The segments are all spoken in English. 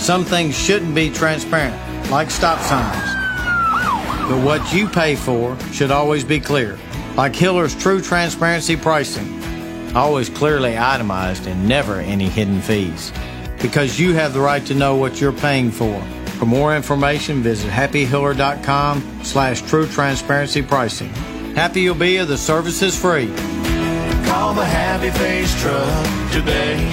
Some things shouldn't be transparent, like stop signs. But what you pay for should always be clear, like Hiller's True Transparency Pricing. Always clearly itemized and never any hidden fees. Because you have the right to know what you're paying for. For more information, visit happyhiller.com/true transparency pricing. Happy you'll be if the service is free. Call the Happy Face Truck today.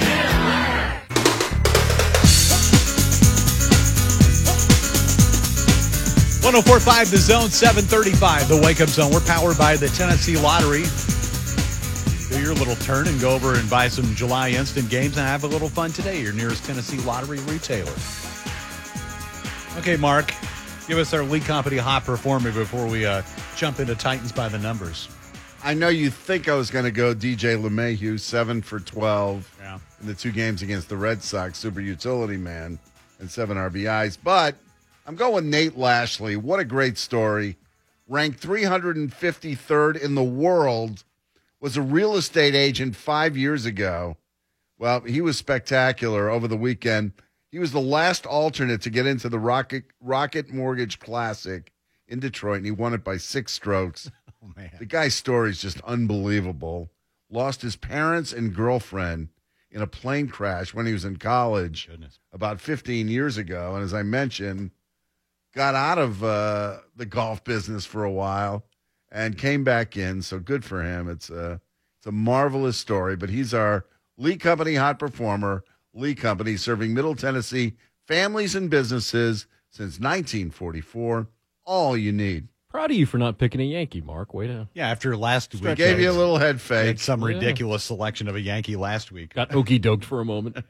104.5 The Zone, 735 The Wake Up Zone. We're powered by the Tennessee Lottery. Do your little turn and go over and buy some July instant games and have a little fun today. Your nearest Tennessee Lottery retailer. Okay, Mark, give us our Lee Company hot performer before we jump into Titans by the numbers. I know you think I was going to go DJ LeMahieu, 7 for 12 in the 2 games against the Red Sox, super utility man, and 7 RBIs. But I'm going Nate Lashley. What a great story. Ranked 353rd in the world, was a real estate agent 5 years ago. Well, he was spectacular over the weekend. He was the last alternate to get into the Rocket Mortgage Classic in Detroit, and he won it by 6 strokes. Oh, man. The guy's story is just unbelievable. Lost his parents and girlfriend in a plane crash when he was in college about 15 years ago. And as I mentioned, got out of the golf business for a while and came back in. So good for him. It's a marvelous story. But he's our Lee Company hot performer. Lee Company serving Middle Tennessee families and businesses since 1944. All you need. Proud of you for not picking a Yankee, Mark. Way to. Yeah, after last week. Gave you a little head fake. Had some ridiculous selection of a Yankee last week. Got okey-doked for a moment.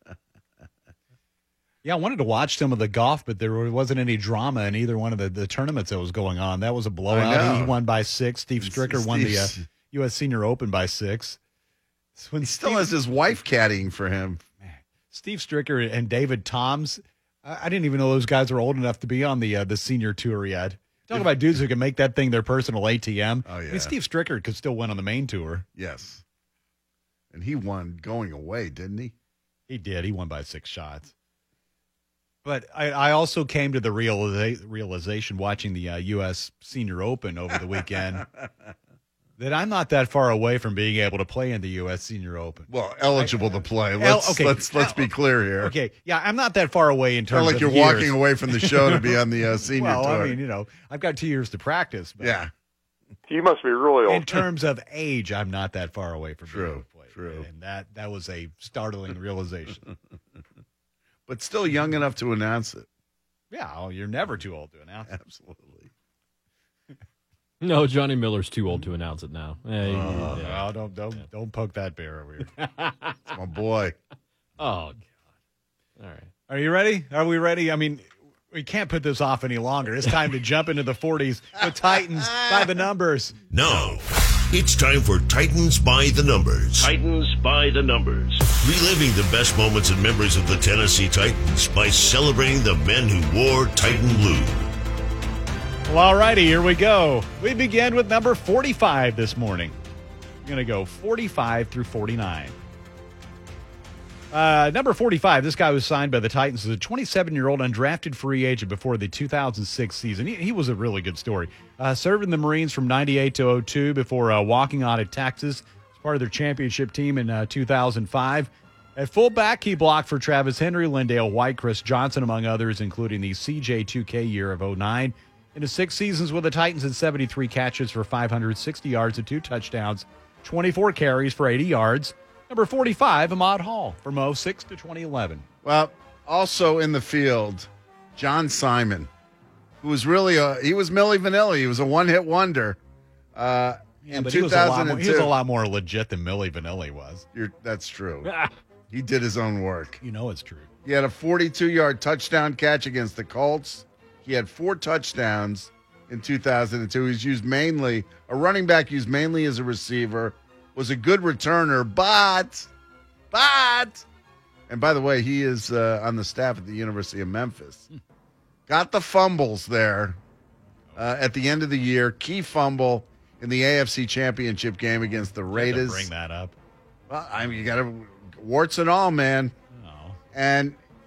Yeah, I wanted to watch some of the golf, but there wasn't any drama in either one of the tournaments that was going on. That was a blowout. He won by 6. Steve Stricker won the U.S. Senior Open by 6. He still has his wife caddying for him. Steve Stricker and David Toms, I didn't even know those guys were old enough to be on the senior tour yet. Talk about dudes who can make that thing their personal ATM. Oh, yeah. I mean, Steve Stricker could still win on the main tour. Yes. And he won going away, didn't he? He did. He won by 6 shots. But I also came to the realization watching the U.S. Senior Open over the weekend that I'm not that far away from being able to play in the U.S. Senior Open. Well, eligible to play. Let's be clear here. Okay, yeah, I'm not that far away in terms like of you're years. walking away from the show to be on the senior tour. Well, I mean, I've got 2 years to practice. But yeah. You must be really old. In terms of age, I'm not that far away from being able to play. True. And that was a startling realization. But still young enough to announce it. Yeah, you're never too old to announce it. Absolutely. No, Johnny Miller's too old to announce it now. No, don't poke that bear over here. It's my boy. Oh, God. All right. Are you ready? Are we ready? I mean, we can't put this off any longer. It's time to jump into the 40s with Titans by the numbers. Now, it's time for Titans by the numbers. Titans by the numbers. Reliving the best moments and memories of the Tennessee Titans by celebrating the men who wore Titan blue. Well, all righty, here we go. We begin with number 45 this morning. We're going to go 45 through 49. Number 45, this guy was signed by the Titans as a 27-year-old undrafted free agent before the 2006 season. He was a really good story. Served in the Marines from 98 to 02 before walking on to Texas as part of their championship team in 2005. At fullback, he blocked for Travis Henry, Lindale White, Chris Johnson, among others, including the CJ2K year of 09. In his 6 seasons with the Titans, had 73 catches for 560 yards and 2 touchdowns, 24 carries for 80 yards. Number 45, Ahmad Hall from 06 to 2011. Well, also in the field, John Simon, who was really he was Milli Vanilli. He was a one-hit wonder. In 2002. He was a lot more legit than Milli Vanilli was. That's true. He did his own work. You know it's true. He had a 42-yard touchdown catch against the Colts. He had 4 touchdowns in 2002. He's used mainly, a running back used mainly as a receiver, was a good returner, but, and by the way, he is on the staff at the University of Memphis. Got the fumbles there at the end of the year. Key fumble in the AFC Championship game against the Raiders. Bring that up. Well, I mean, you got to, warts and all, man. Oh. And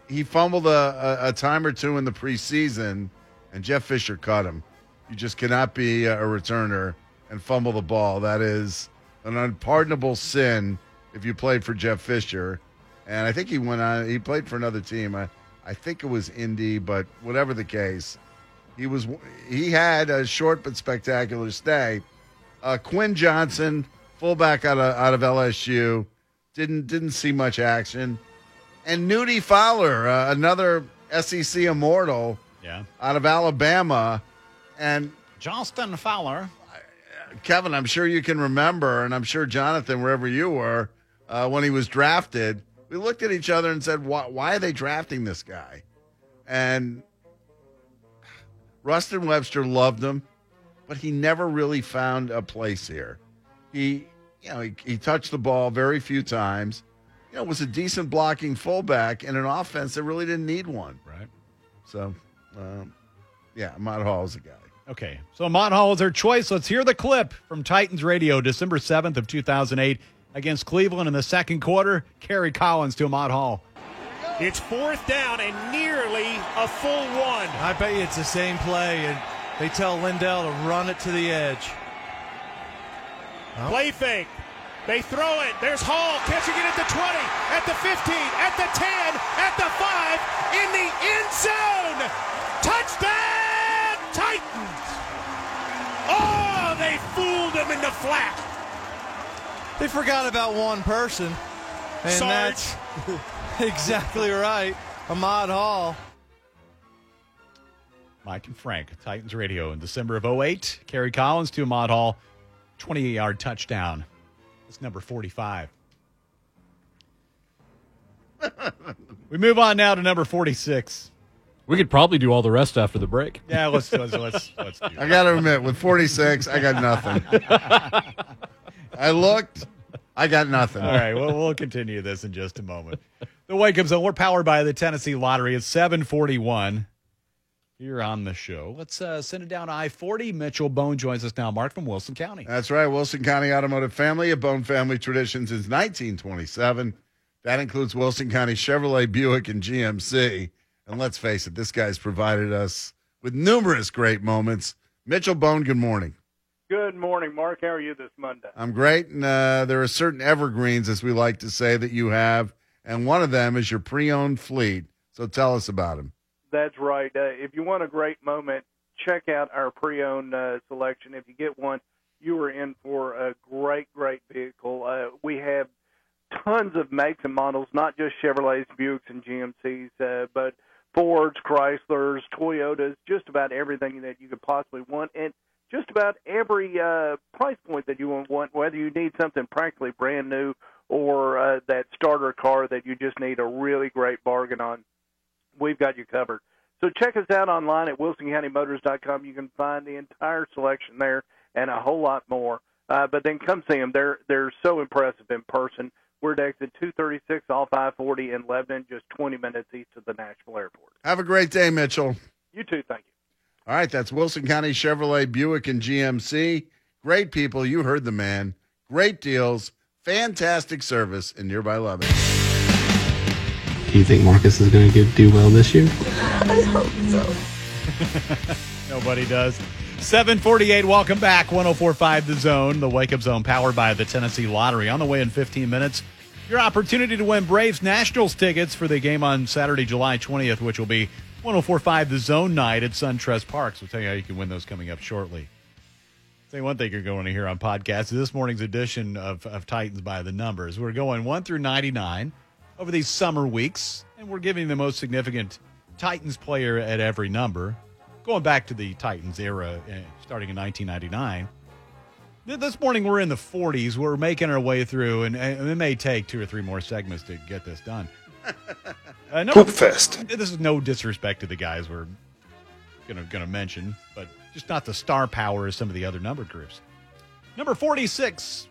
he fumbled a time or two in the preseason, and Jeff Fisher cut him. You just cannot be a returner and fumble the ball. That is an unpardonable sin if you played for Jeff Fisher. And I think he went on. He played for another team. I think it was Indy, but whatever the case, he had a short but spectacular stay. Quinn Johnson, fullback out of LSU, didn't see much action. And Nudie Fowler, another SEC immortal, out of Alabama, and Johnston Fowler. Kevin, I'm sure you can remember, and I'm sure Jonathan, wherever you were, when he was drafted, we looked at each other and said, why are they drafting this guy? And Rustin Webster loved him, but he never really found a place here. He touched the ball very few times. Was a decent blocking fullback in an offense that really didn't need one. Right. So, Ahmad Hall is a guy. Okay, so Ahmad Hall is our choice. Let's hear the clip from Titans Radio, December 7th of 2008 against Cleveland in the second quarter. Kerry Collins to Ahmad Hall. It's fourth down and nearly a full one. I bet you it's the same play, and they tell Lindell to run it to the edge. Play fake. They throw it. There's Hall catching it at the 20, at the 15, at the 10, at the 5, in the end zone. Touchdown, Titans. Oh, they fooled him in the flat. They forgot about one person, and Sarge. That's exactly right, Ahmad Hall. Mike and Frank, Titans Radio in December of 2008. Kerry Collins to Ahmad Hall, 28-yard touchdown. It's number 45. We move on now to number 46. We could probably do all the rest after the break. Yeah, let's do that. I got to admit, with 46, I got nothing. I looked, I got nothing. All right, well, we'll continue this in just a moment. The Wake Up Zone, we're powered by the Tennessee Lottery. It's 7:41 here on the show. Let's send it down to I-40. Mitchell Bone joins us now. Mark from Wilson County. That's right. Wilson County Automotive Family, a Bone family tradition since 1927. That includes Wilson County Chevrolet, Buick, and GMC. And let's face it, this guy's provided us with numerous great moments. Mitchell Bone, good morning. Good morning, Mark. How are you this Monday? I'm great. And there are certain evergreens, as we like to say, that you have. And one of them is your pre-owned fleet. So tell us about them. That's right. If you want a great moment, check out our pre-owned selection. If you get one, you are in for a great, great vehicle. We have tons of makes and models, not just Chevrolets, Buicks, and GMCs, but Fords, Chryslers, Toyotas, just about everything that you could possibly want, and just about every price point that you want, whether you need something practically brand new or that starter car that you just need a really great bargain on. We've got you covered. So check us out online at WilsonCountyMotors.com. You can find the entire selection there and a whole lot more. But then come see them. They're so impressive in person. We're at exit 236 off I-40 in Lebanon, just 20 minutes east of the Nashville Airport. Have a great day, Mitchell. You too. Thank you. All right, that's Wilson County Chevrolet, Buick, and GMC. Great people. You heard the man. Great deals. Fantastic service in nearby Lebanon. Do you think Marcus is going to do well this year? I hope so. Nobody does. 7:48, welcome back. 104.5 The Zone, the Wake Up Zone, powered by the Tennessee Lottery. On the way in 15 minutes, your opportunity to win Braves Nationals tickets for the game on Saturday, July 20th, which will be 104.5 The Zone night at SunTrust Parks. We'll tell you how you can win those coming up shortly. Say one thing you're going to hear on podcasts is this morning's edition of Titans by the Numbers. We're going 1 through 99 over these summer weeks, and we're giving the most significant Titans player at every number. Going back to the Titans era, starting in 1999. This morning, we're in the 40s. We're making our way through, and it may take 2 or 3 more segments to get this done. Poop fest. This is no disrespect to the guys we're gonna mention, but just not the star power as some of the other number groups. Number 46.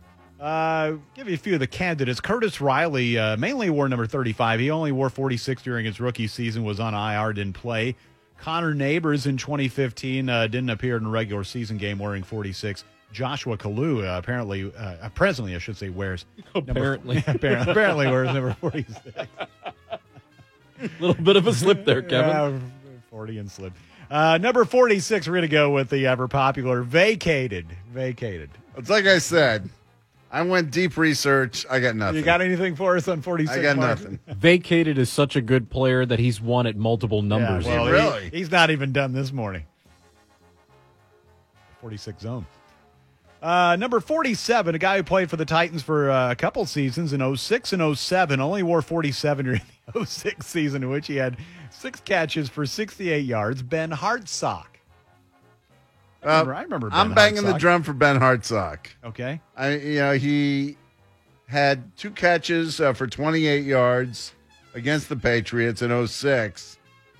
Give you a few of the candidates. Curtis Riley mainly wore number 35. He only wore 46 during his rookie season, was on IR, didn't play. Connor Neighbors in 2015 didn't appear in a regular season game wearing 46. Joshua Kalu presently, I should say, wears apparently wears number 46. Little bit of a slip there, Kevin. Yeah, 40 and slip. Number 46, we're going to go with the ever popular Vacated. It's like I said, I went deep research. I got nothing. You got anything for us on 46? I got Mark? nothing. Vacated is such a good player that he's won at multiple numbers. Yeah, well, Really? He's not even done this morning. 46 zone. Number 47, a guy who played for the Titans for a couple seasons in 06 and 07, only wore 47 during the 06 season, in which he had 6 catches for 68 yards. Ben Hartsock. I remember Ben I'm banging Hartsock. the drum for Ben Hartsock. Okay. He had 2 catches for 28 yards against the Patriots in 06.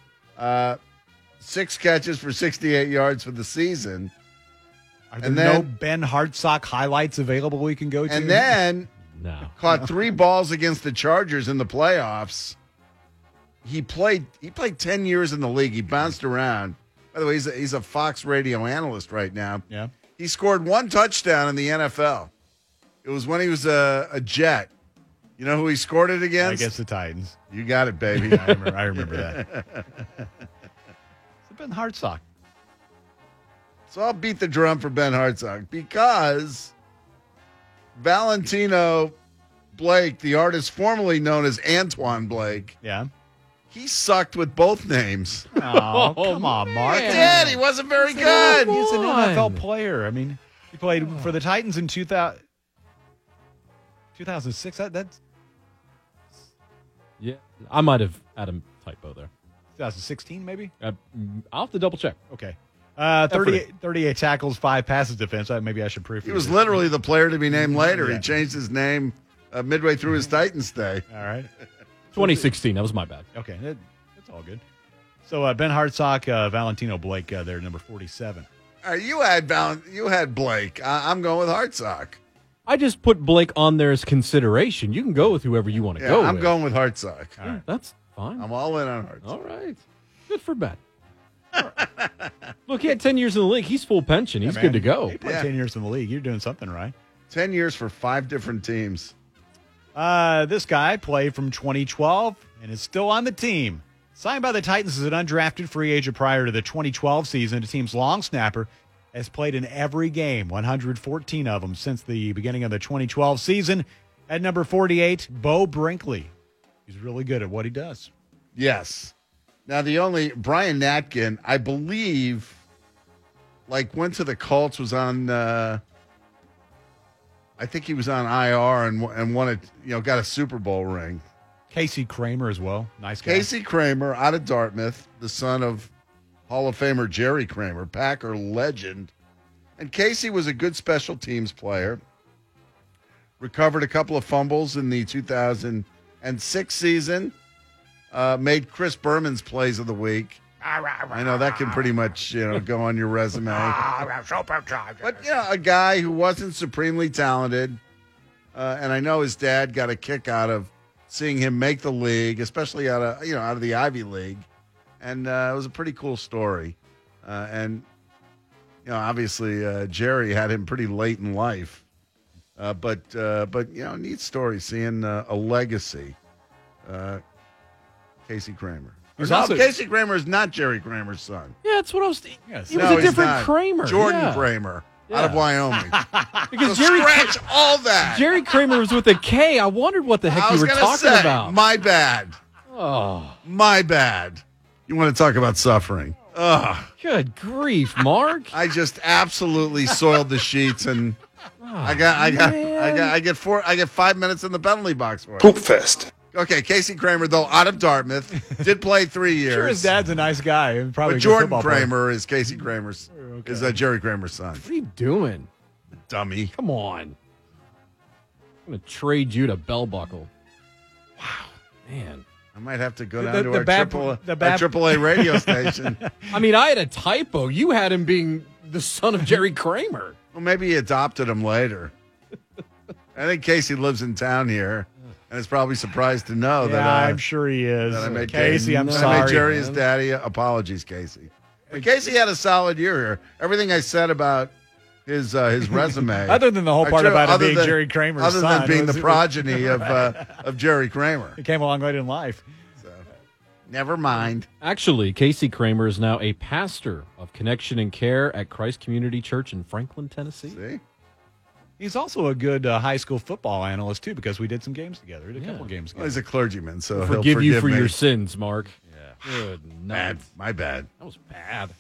6 catches for 68 yards for the season. Are there no Ben Hartsock highlights available we can go to? And then No. caught 3 balls against the Chargers in the playoffs. He played 10 years in the league. He bounced around. By the way, he's a Fox radio analyst right now. Yeah. He scored 1 touchdown in the NFL. It was when he was a Jet. You know who he scored it against? Against the Titans. You got it, baby. I remember that. It's Ben Hartsock. So I'll beat the drum for Ben Hartsock because Valentino Blake, the artist formerly known as Antoine Blake, Yeah. he sucked with both names. Oh, come on, Mark. He did. He wasn't very good. He's an NFL player. I mean, he played for the Titans in 2006. That's Yeah, I might have had a typo there. 2016, maybe? I'll have to double check. Okay. 38 tackles, 5 passes defense. Maybe I should proof. He was literally the player to be named later. Yeah. He changed his name midway through his Titans stay. All right. 2016, that was my bad. Okay, that's all good. So Ben Hartsock, Valentino Blake, there, number 47. All right, you had Blake. I'm going with Hartsock. I just put Blake on there as consideration. You can go with whoever you want to go with. I'm going with Hartsock. All right. That's fine. I'm all in on Hartsock. All right. Good for Ben. Look, he had 10 years in the league. He's full pension. He's good to go. He played 10 years in the league. You're doing something right. 10 years for 5 different teams. This guy played from 2012 and is still on the team. Signed by the Titans as an undrafted free agent prior to the 2012 season, the team's long snapper has played in every game, 114 of them since the beginning of the 2012 season. At number 48, Bo Brinkley. He's really good at what he does. Yes. Now, Brian Natkin, I believe, went to the Colts, was on, I think he was on IR and won it, got a Super Bowl ring. Casey Kramer as well. Nice guy. Casey Kramer out of Dartmouth, the son of Hall of Famer Jerry Kramer, Packer legend. And Casey was a good special teams player. Recovered a couple of fumbles in the 2006 season. Made Chris Berman's plays of the week. I know that can pretty much go on your resume. But a guy who wasn't supremely talented, and I know his dad got a kick out of seeing him make the league, especially out of the Ivy League, and it was a pretty cool story. And obviously Jerry had him pretty late in life, but neat story seeing a legacy. Casey Kramer. Casey Kramer is not Jerry Kramer's son. Yeah, that's what I was thinking. Yes. He was a different not. Kramer. Jordan Kramer out of Wyoming. Because So scratch all that. Jerry Kramer was with a K. I wondered what the heck you were talking about. My bad. Oh, My bad. You want to talk about suffering? Ugh. good grief, Mark. I just absolutely soiled the sheets, and I get 5 minutes in the penalty box for it. Poop fest. Okay, Casey Kramer, though, out of Dartmouth, did play 3 years. Sure, his dad's a nice guy. And probably But a good Jordan football player. Kramer is Casey Kramer's, is Jerry Kramer's son. What are you doing? Dummy. Come on. I'm going to trade you to Bell Buckle. Wow, man. I might have to go down The- to the our bad- AAA radio station. I mean, I had a typo. You had him being the son of Jerry Kramer. Well, maybe he adopted him later. I think Casey lives in town here, and is probably surprised to know that I'm sure he is. that I made Casey, I'm that sorry. I made Jerry his daddy. Apologies, Casey. But Casey had a solid year here. Everything I said about his resume, Other than the whole part about him being Jerry Kramer's other son, than being was- the progeny of Jerry Kramer. He came along late in life. Never mind. Actually, Casey Kramer is now a pastor of Connection and Care at Christ Community Church in Franklin, Tennessee. See? He's also a good high school football analyst, too, because we did some games together. We did a couple games together. Well, he's a clergyman, so We'll he'll forgive you for me. your sins, Mark. Yeah. Good Bad. night. My bad. That was bad.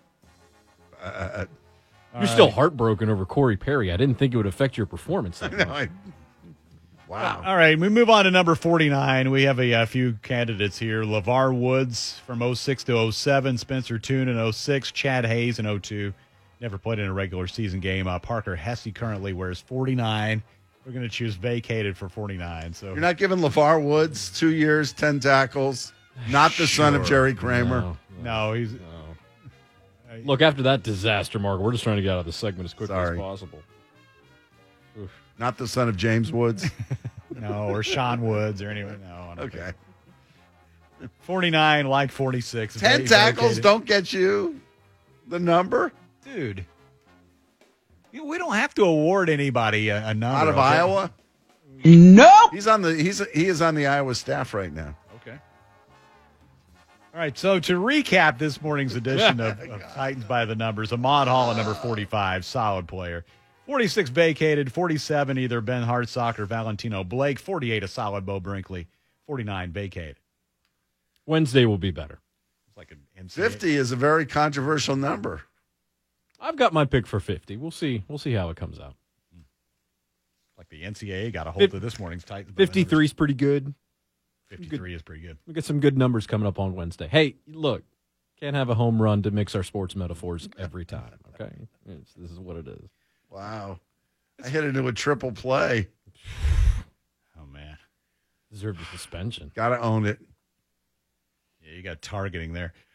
You're right. still heartbroken over Corey Perry. I didn't think it would affect your performance that No, much. wow. All right, we move on to number 49. We have a few candidates here. LeVar Woods from 06 to 07, Spencer Toon in 06, Chad Hayes in 02. Never played in a regular season game. Parker Hesse currently wears 49. We're going to choose vacated for 49. So You're not giving LeVar Woods 2 years, 10 tackles, not the son of Jerry Kramer. No, he's... Look, after that disaster, Mark, we're just trying to get out of this segment as quickly Sorry. as possible. Oof. Not the son of James Woods. No, or Sean Woods or anyone. No, I don't Okay. think. 49, like 46. 10 tackles don't get you the number? Dude. We don't have to award anybody a number. Out of okay? Iowa? Nope. He is on the Iowa staff right now. Okay. All right, so to recap this morning's edition of Titans by the Numbers, Ahmad Hall at number 45, solid player. 46 vacated, 47 either Ben Hartsock or Valentino Blake, 48 a solid Bo Brinkley, 49 vacated. Wednesday will be better. It's like an NCAA. 50 is a very controversial number. I've got my pick for 50. We'll see how it comes out. Like the NCAA got a hold of this morning's Titans. 53 is pretty good. 53 is pretty good. We get some good numbers coming up on Wednesday. Hey, look, can't have a home run to mix our sports metaphors every time, okay? This is what it is. Wow. I hit into a triple play. Oh, man. Deserved a suspension. Got to own it. Yeah, you got targeting there.